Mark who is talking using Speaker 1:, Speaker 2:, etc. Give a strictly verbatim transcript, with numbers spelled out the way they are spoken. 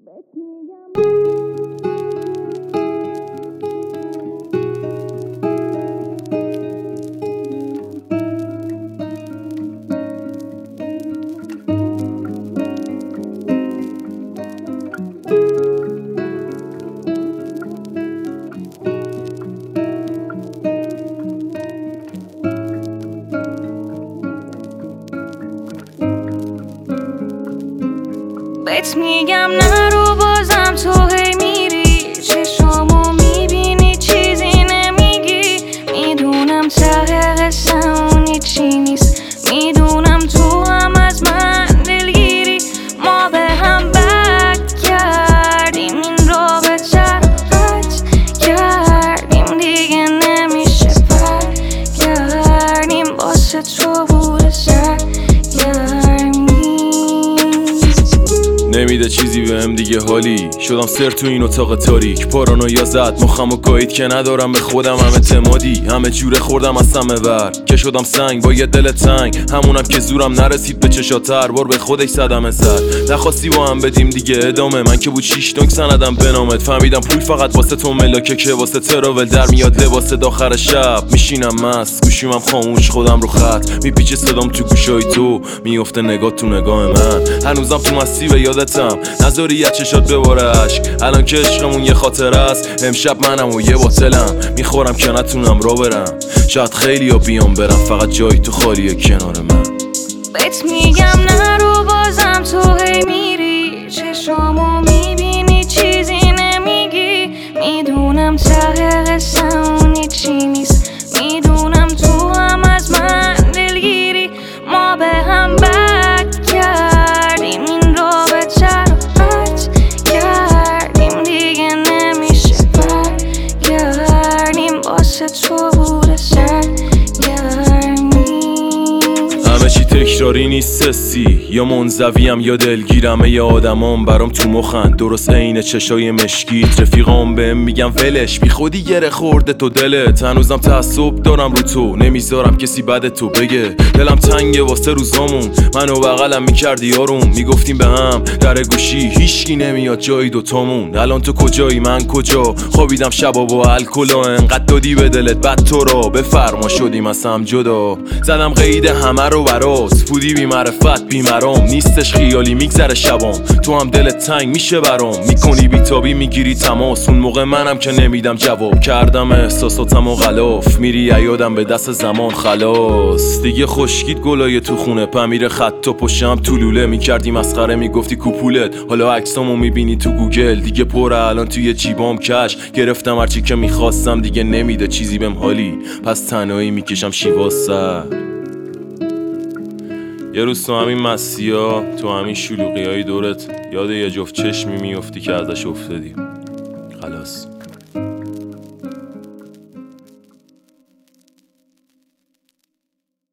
Speaker 1: بهت میگم نرو بازم تو هی میری چشامو میبینی چیزی نمیگی میدونم ته قصه اون چی نیست میدونم تو هم از من دلگیری ما به هم بد کردیم این رابطه رو قطع کردیم دیگه نمیشه برگردیم واسه تو بوده
Speaker 2: نمیده چیزی بهم دیگه حالی شدم سر تو این اتاق تاریک پارانویا زد مخمو گایید که ندارم به خودم هم اعتمادی همه جوره خوردم از سمه ور که شدم سنگ با یه دل تنگ همونم که زورم نرسید به چشاتر بار به خودش زدم سر نخواستی با هم بدیم دیگه ادامه من که بود شیش دنگ سندم بنامت فهمیدم پول فقط واسه تو ملاکه که واسه تراول در میاد لباس داخر شب میشینم مست گوشیمم خاموش خودم رو خط میپیچه صدام تو گوشای تو میفته نگاه تو نگاه من هنوزم تو مستی به یادتم نذاری یه چشات بباره عشق الان که عشقمون یه خاطر است امشب منم و یه باطلم میخورم که نتونم را برم شاید خیلی ها بیام برم فقط جای تو خالیه کنار من
Speaker 1: بهت میگم نرو بازم تو هی میری چشامو میبینی چیزی نمیگی میدونم ته قصه اون چی نیست میدونم تو هم از من دلگیری ما به هم بد کردیم این رابطه رو قطع کردیم دیگه نمیشه برگردیم واسه تو بوده
Speaker 2: همه چی تکراری نیست سی یا منزویم یا دلگیرم یا آدمام برام تو مخن درست عین چشای مشکیت رفیقام بهم میگم ولش بی خودی گره خورده تو دلت هنوزم تعصب دارم رو تو نمیذارم کسی بعد تو بگه دلم تنگه واسه روزامون منو بغلم میکردی آروم میگفتیم به هم در گوشی هیچکی نمیاد جایی دوتامون الان تو کجایی من کجا خوابیدم شبا با الکلا انقدر دادی به دلت بعد تو را بفرما شدیم از هم جدا زدم قید همه رو براس بودی بی معرفت بی مرام نیستش خیالی میگذره شبام تو هم دلت تنگ میشه برام میکنی بیتابی میگیری تماس اون موقع منم که نمیدم جواب کردم احساساتم و غلاف میری یادم به دست زمان خلاص دیگه خشکید گلای تو خونه پمیر خط و پشم تو لوله میکردی مسخره میگفتی کوپولت حالا عکسامو میبینی تو گوگل دیگه پره الان توی جیبام کش گرفتم هرچی که میخواستم دیگه نمیده چیزی بهم حالی پس تنهایی میکشم شیوا سر یه روز تو همین مسیحا تو همین شلوغی های دورت یاد یه جفت چشمی میفتی که ازش افتادی خلاص